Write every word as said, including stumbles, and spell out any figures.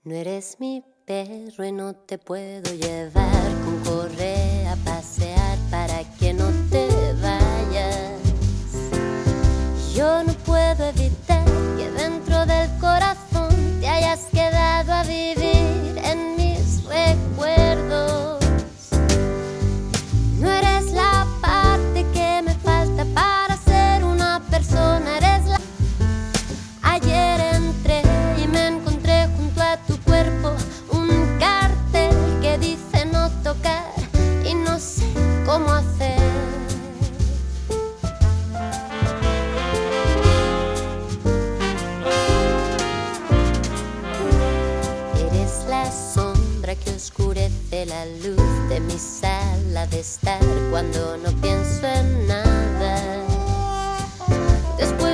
No eres mi perro y no te puedo llevar con correa a pasear para que no te vayas. Yo no puedo evitar que dentro del corazón te hayas quedado a vivir en mis recuerdos. No eres la parte que me falta para ser una persona, eres la... Ayer entré y me encontré junto a tu cuerpo un cartel que dice no tocar y no sé cómo hacer. Eres la sombra que oscurece la luz de mi sala de estar cuando no pienso en nada. Después